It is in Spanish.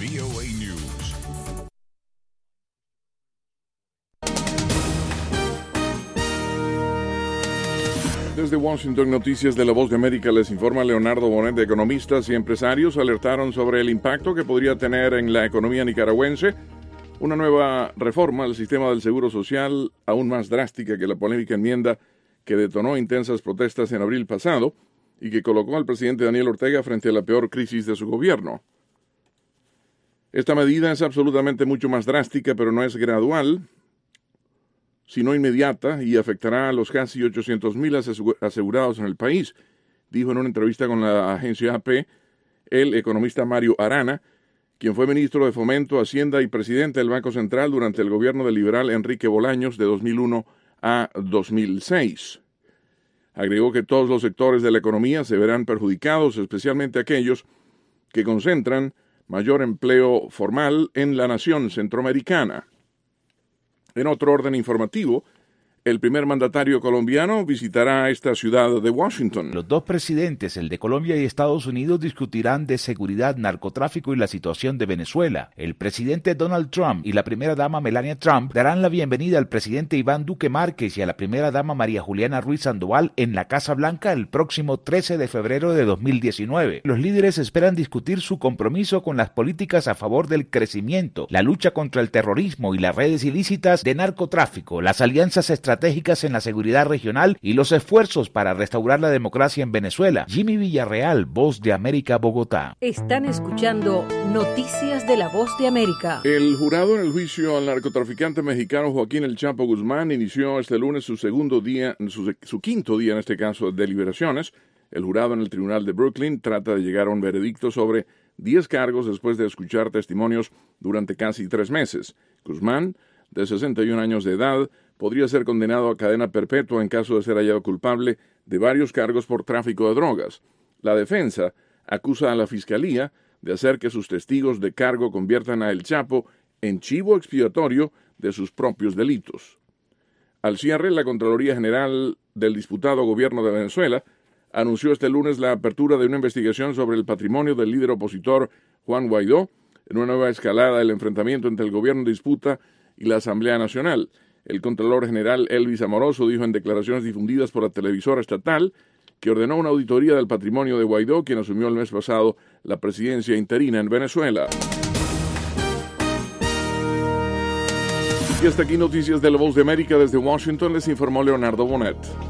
VOA News. Desde Washington, Noticias de la Voz de América, les informa Leonardo Bonet. Economistas y empresarios alertaron sobre el impacto que podría tener en la economía nicaragüense una nueva reforma al sistema del Seguro Social, aún más drástica que la polémica enmienda que detonó intensas protestas en abril pasado y que colocó al presidente Daniel Ortega frente a la peor crisis de su gobierno. Esta medida es absolutamente mucho más drástica, pero no es gradual, sino inmediata, y afectará a los casi 800,000 asegurados en el país, dijo en una entrevista con la agencia AP el economista Mario Arana, quien fue ministro de Fomento, Hacienda y presidente del Banco Central durante el gobierno del liberal Enrique Bolaños de 2001 a 2006. Agregó que todos los sectores de la economía se verán perjudicados, especialmente aquellos que concentran mayor empleo formal en la nación centroamericana. En otro orden informativo, el primer mandatario colombiano visitará esta ciudad de Washington. Los dos presidentes, el de Colombia y Estados Unidos, discutirán de seguridad, narcotráfico y la situación de Venezuela. El presidente Donald Trump y la primera dama Melania Trump darán la bienvenida al presidente Iván Duque Márquez y a la primera dama María Juliana Ruiz Sandoval en la Casa Blanca el próximo 13 de febrero de 2019. Los líderes esperan discutir su compromiso con las políticas a favor del crecimiento, la lucha contra el terrorismo y las redes ilícitas de narcotráfico, las alianzas estratégicas en la seguridad regional y los esfuerzos para restaurar la democracia en Venezuela. Jimmy Villarreal, Voz de América, Bogotá. Están escuchando Noticias de la Voz de América. El jurado en el juicio al narcotraficante mexicano Joaquín El Chapo Guzmán inició este lunes su quinto día en este caso de deliberaciones. El jurado en el Tribunal de Brooklyn trata de llegar a un veredicto sobre 10 cargos después de escuchar testimonios durante casi 3 meses. Guzmán, de 61 años de edad, podría ser condenado a cadena perpetua en caso de ser hallado culpable de varios cargos por tráfico de drogas. La defensa acusa a la Fiscalía de hacer que sus testigos de cargo conviertan a El Chapo en chivo expiatorio de sus propios delitos. Al cierre, la Contraloría General del disputado gobierno de Venezuela anunció este lunes la apertura de una investigación sobre el patrimonio del líder opositor Juan Guaidó, en una nueva escalada del enfrentamiento entre el gobierno en disputa y la Asamblea Nacional. El Contralor General Elvis Amoroso dijo en declaraciones difundidas por la televisora estatal que ordenó una auditoría del patrimonio de Guaidó, quien asumió el mes pasado la presidencia interina en Venezuela. Y hasta aquí Noticias de la Voz de América. Desde Washington les informó Leonardo Bonet.